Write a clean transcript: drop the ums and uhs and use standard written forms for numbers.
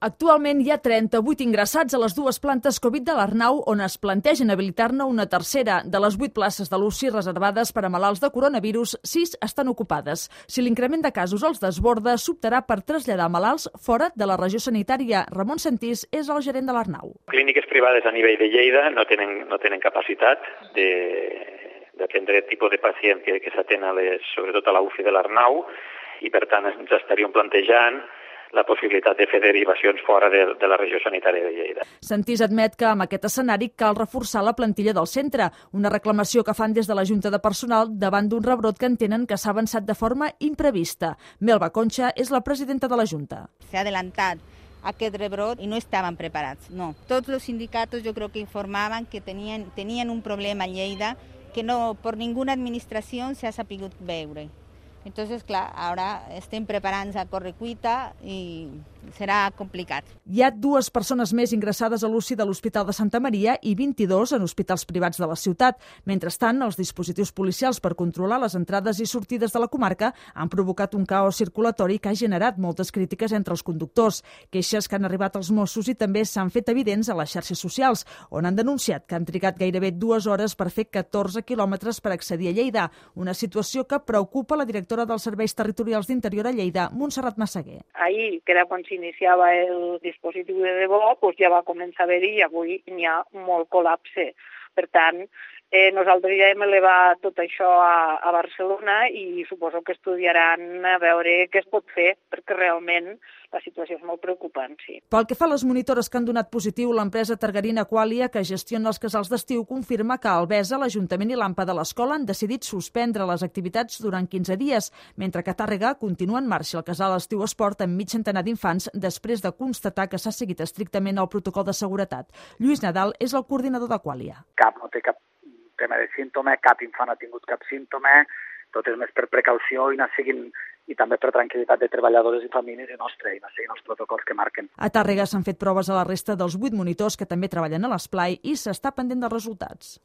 Actualment hi ha 38 ingressats a les dues plantes Covid de l'Arnau, on es plantegen habilitar-ne una tercera. De les 8 places de l'UCI reservades per a malalts de coronavirus, 6 estan ocupades. Si l'increment de casos els desborda, s'optarà per traslladar malalts fora de la regió sanitària. Ramon Sentís és el gerent de l'Arnau. Clíniques privades a nivell de Lleida no tenen capacitat d'atendre el tipus de pacient que s'atén sobretot a la UCI de l'Arnau, i per tant ens estaríem plantejant la possibilitat de fer derivacions fora de la regió sanitària de Lleida. Sentís admet que amb aquest escenari cal reforçar la plantilla del centre, una reclamació que fan des de la Junta de Personal davant d'un rebrot que entenen que s'ha avançat de forma imprevista. Melba Concha és la presidenta de la Junta. S'ha adelantat aquest rebrot i no estaven preparats, no. Tots els sindicats jo crec que informaven que tenien un problema a Lleida que no per ninguna administració s'ha sapigut veure. Entonces, clar, ara estem preparant-nos a correcuita i serà complicat. Hi ha 2 persones més ingressades a l'UCI de l'Hospital de Santa Maria i 22 en hospitals privats de la ciutat. Mentrestant, els dispositius policials per controlar les entrades i sortides de la comarca han provocat un caos circulatori que ha generat moltes crítiques entre els conductors. Queixes que han arribat als Mossos i també s'han fet evidents a les xarxes socials, on han denunciat que han trigat gairebé 2 hores per fer 14 quilòmetres per accedir a Lleida, una situació que preocupa la directora dels Serveis Territorials d'Interior a Lleida, Montserrat Massaguer. Ahir, que era quan s'iniciava el dispositiu de debò, ja va començar a haver-hi i avui n'hi ha molt col·lapse. Per tant, nosaltres ja hem elevat tot això a Barcelona i suposo que estudiaran a veure què es pot fer, perquè realment la situació és molt preocupant, sí. Pel que fa a les monitores que han donat positiu, l'empresa Targarina Qualia, que gestiona els casals d'estiu, confirma que a Albesa, l'Ajuntament i l'AMPA de l'escola han decidit suspendre les activitats durant 15 dies, mentre que a Tàrrega continua en marxa el casal Estiu Esport amb mig centenar d'infants després de constatar que s'ha seguit estrictament el protocol de seguretat. Lluís Nadal és el coordinador de Qualia. No té cap tema de símptoma, cap infant ha tingut cap símptoma, tot és més per precaució i anar seguint, i també per tranquil·litat de treballadores i famílies i nostra, i anar seguint els protocols que marquen. A Tàrrega s'han fet proves a la resta dels 8 monitors que també treballen a l'esplai i s'està pendent dels resultats.